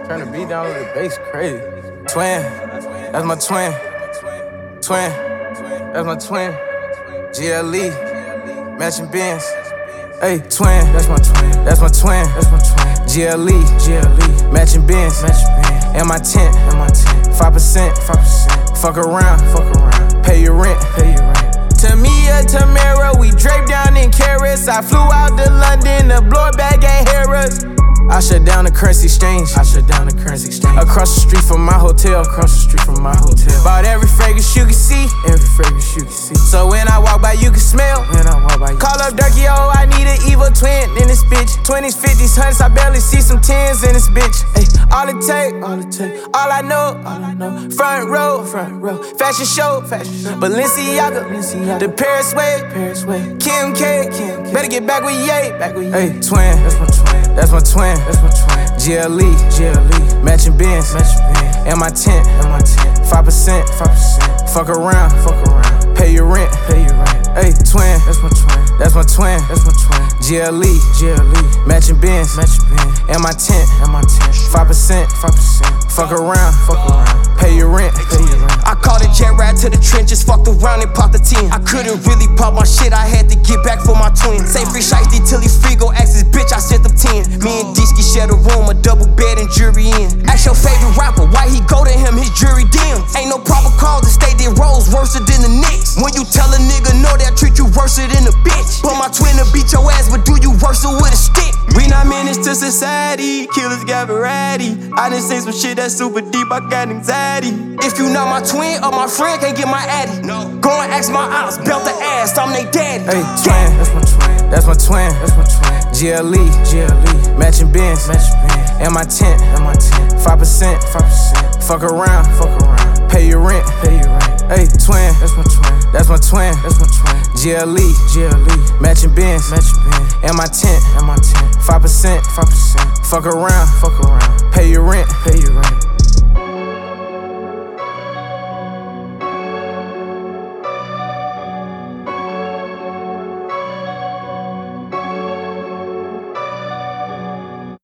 Turn the beat down with the bass, crazy. Twin, that's my twin. Twin, that's my twin. GLE, matching Benz. Hey, twin, that's my twin. That's my twin. That's my twin. GLE, matching Benz. And my tent, 5%. Fuck around, pay your rent. Tamia, Tamara, we draped down in carrots. I flew out to London, the blow bag ain't hear us. I shut down the currency exchange. Across the street from my hotel. Bought every fragrance you can see. So when I walk by, you can smell. Call up Durkee, oh, I need an evil twin in this bitch. 20s, 50s, 100s, I barely see some 10s in this bitch. Ay, all it take, all I know. Front row, fashion show. Balenciaga, the Paris way. Kim K, better get back with Ye. Hey, twin, that's my twin. GLE, matching Benz. And my tent, 5%. Fuck around, pay your rent. Hey, twin, that's my twin. GLE, matching Benz. And my tent, 5%. Fuck around, pay your rent. I caught a jet ride to the trenches, fucked around and popped the 10. I couldn't really pop my shit, I had to get back for my twin. Say free shiesty till he's free, go ask his bitch, I sent them 10. Me and Deeski share a room, a double bed and jury in. Ask your favorite rapper, why he go to him, his jury dim. Ain't no proper cause to stay their roles worse than the Knicks. When you tell a nigga no, they'll treat you worse than a bitch. But my twin to beat your ass, but do you worse with a stick? We not menace to society, killers got variety. I done seen some shit that's super deep, I got anxiety. If you not my twin or my friend, can't get my addy. No. Go and ask my ops, belt the ass, I'm they daddy. Hey, twin, that's my twin. GLE, matching Benz. And my tent, 5%. Fuck around, pay your rent. Hey, twin, that's my twin. GLE, matching Benz. And my tent, 5%. Fuck around, pay your rent.